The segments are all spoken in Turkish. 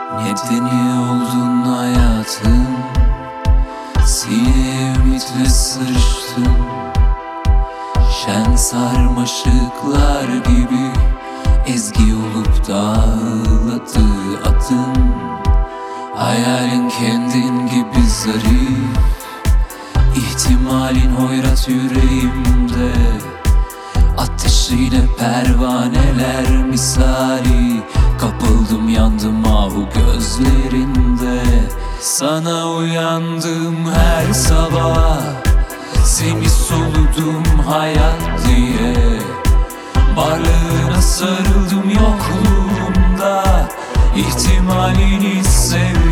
Nedeni oldun hayatım, sineye ümitle sarıştım. Şen sarmaşıklar gibi ezgi olup dağladı adın. Hayalin kendin gibi zarif, ihtimalin hoyrat yüreğimde. Ateşiyle pervaneler misali, kapıldım yandım ahu gözlerinde. Sana uyandım her sabah, seni soludum hayat diye. Varlığına sarıldım yokluğumda, ihtimalini sevdim.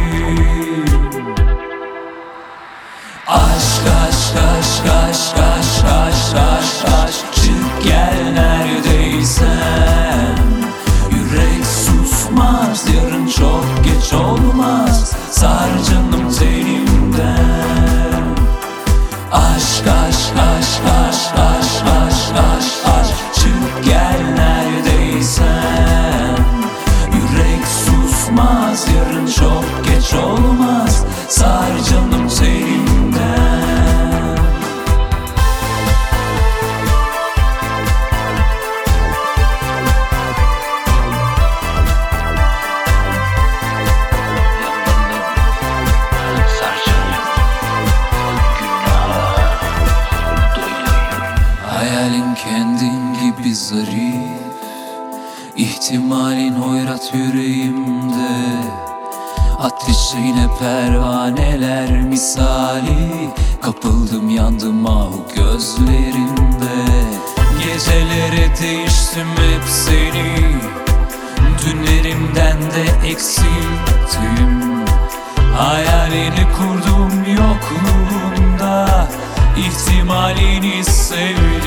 Aşk aşk aşk aşk aşk aşk aşk aşk, çık gel neredeysen. Yürek susmaz, yarın çok geç olmaz, sar canım tenimden. Aşk aşk aşk aşk aşk aşk aşk aşk, çık gel neredeysen. Yürek susmaz, yarın çok geç olmaz, sar canım tenimden. Hayalin kendin gibi zarif, ihtimalin hoyrat yüreğimde. Ateşiyle pervaneler misali, kapıldım yandım ahu gözlerinde. Gecelere değiştim hep seni, dünlerimden de eksilttim. Hayalini kurdum yokluğunda, ihtimalini sevdim.